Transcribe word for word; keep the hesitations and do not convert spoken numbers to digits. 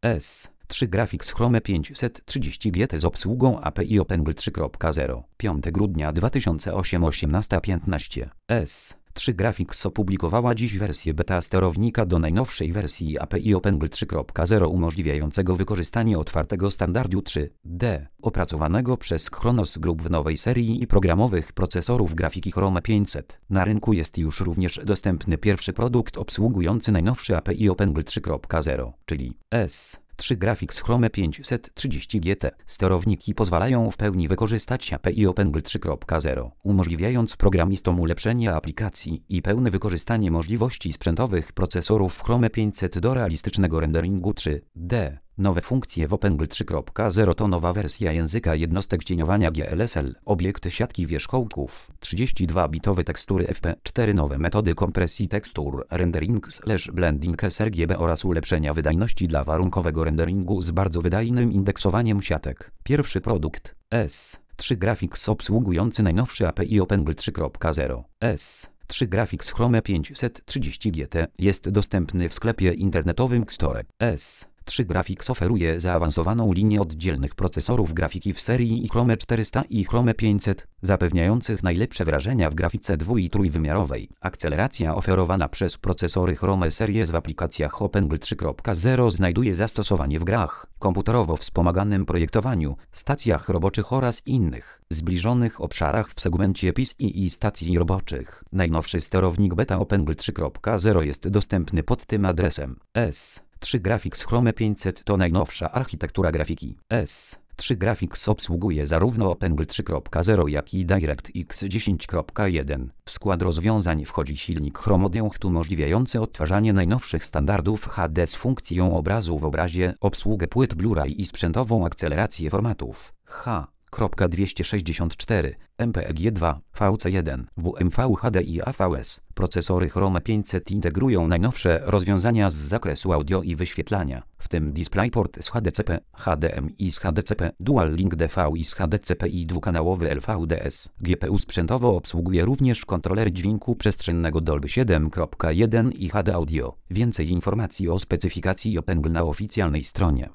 S. trzy Graphics Chrome pięćset trzydzieści G T z obsługą A P I OpenGL trzy kropka zero. piątego grudnia dwa tysiące ósmego osiemnasta piętnaście. S. trzy Graphics opublikowała dziś wersję beta sterownika do najnowszej wersji A P I OpenGL trzy kropka zero umożliwiającego wykorzystanie otwartego standardu trzy D opracowanego przez Khronos Group w nowej serii i programowych procesorów grafiki Chrome pięćset. Na rynku jest już również dostępny pierwszy produkt obsługujący najnowszy A P I OpenGL trzy kropka zero, czyli S. trzy Graphics Chrome pięćset trzydzieści G T. Sterowniki pozwalają w pełni wykorzystać A P I OpenGL trzy kropka zero, umożliwiając programistom ulepszenie aplikacji i pełne wykorzystanie możliwości sprzętowych procesorów Chrome pięćset do realistycznego renderingu trzy D. Nowe funkcje w OpenGL trzy kropka zero to nowa wersja języka jednostek cieniowania G L S L, obiekt siatki wierzchołków, trzydzieści dwa bitowe tekstury F P, cztery nowe metody kompresji tekstur, rendering slash blending S R G B oraz ulepszenia wydajności dla warunkowego renderingu z bardzo wydajnym indeksowaniem siatek. Pierwszy produkt S. trzy Graphics obsługujący najnowszy A P I OpenGL trzy kropka zero. S. trzy Graphics Chrome pięćset trzydzieści G T jest dostępny w sklepie internetowym Xtore. S. trzy Graphics oferuje zaawansowaną linię oddzielnych procesorów grafiki w serii i Chrome czterysta i Chrome pięćset, zapewniających najlepsze wrażenia w grafice dwu- i trójwymiarowej. Akceleracja oferowana przez procesory Chrome Series w aplikacjach OpenGL trzy kropka zero znajduje zastosowanie w grach, komputerowo wspomaganym projektowaniu, stacjach roboczych oraz innych, zbliżonych obszarach w segmencie P C i stacji roboczych. Najnowszy sterownik beta OpenGL trzy kropka zero jest dostępny pod tym adresem. S. trzy Graphics Chrome pięćset to najnowsza architektura grafiki. S. trzy Graphics obsługuje zarówno OpenGL trzy kropka zero jak i DirectX dziesięć kropka jeden. W skład rozwiązań wchodzi silnik ChromeDeocht umożliwiający odtwarzanie najnowszych standardów H D z funkcją obrazu w obrazie, obsługę płyt Blu-ray i sprzętową akcelerację formatów H. dwieście sześćdziesiąt cztery, M P E G dwa, V C jeden, W M V H D i A V S. Procesory Chrome pięćset integrują najnowsze rozwiązania z zakresu audio i wyświetlania, w tym DisplayPort z H D C P, H D M I z H D C P, Dual Link D V i z H D C P i dwukanałowy L V D S. G P U sprzętowo obsługuje również kontroler dźwięku przestrzennego Dolby siedem kropka jeden i H D Audio. Więcej informacji o specyfikacji OpenGL na oficjalnej stronie.